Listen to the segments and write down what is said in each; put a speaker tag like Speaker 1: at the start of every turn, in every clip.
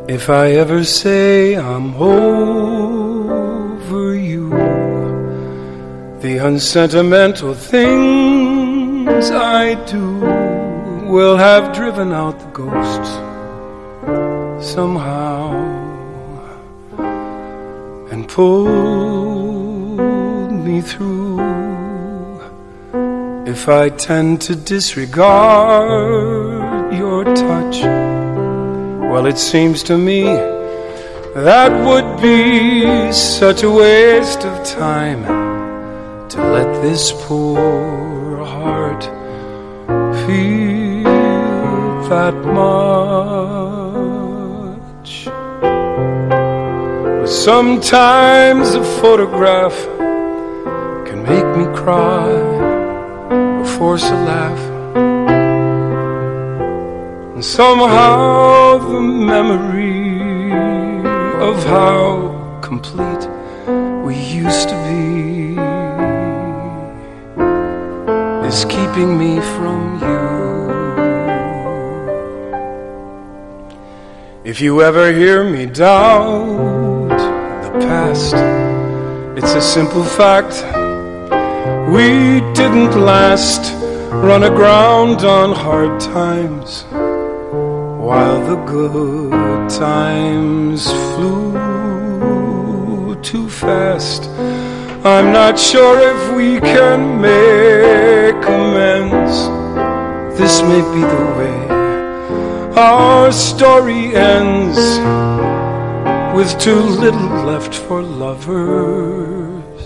Speaker 1: If I ever say I'm over you, the unsentimental things I do will have driven out the ghosts somehow and pulled me through. If I tend to disregard your touch, well, it seems to me that would be such a waste of time to let this poor heart feel that much. But sometimes a photograph can make me cry or force a laugh. And somehow the memory of how complete we used to be is keeping me from you. If you ever hear me doubt the past, it's a simple fact. We didn't last, run aground on hard times, while the good times flew too fast. I'm not sure if we can make amends. This may be the way our story ends, with too little left for lovers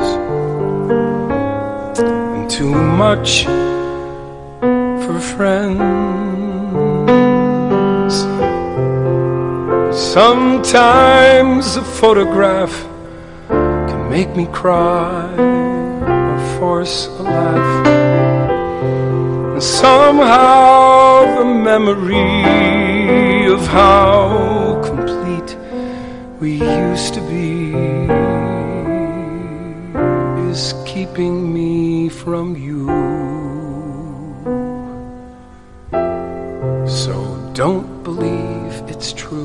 Speaker 1: and too much for friends. Sometimes a photograph can make me cry or force a laugh. And somehow the memory of how complete we used to be is keeping me from you. So don't believe it's true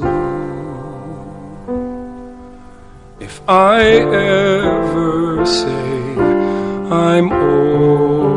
Speaker 1: if I ever say I'm old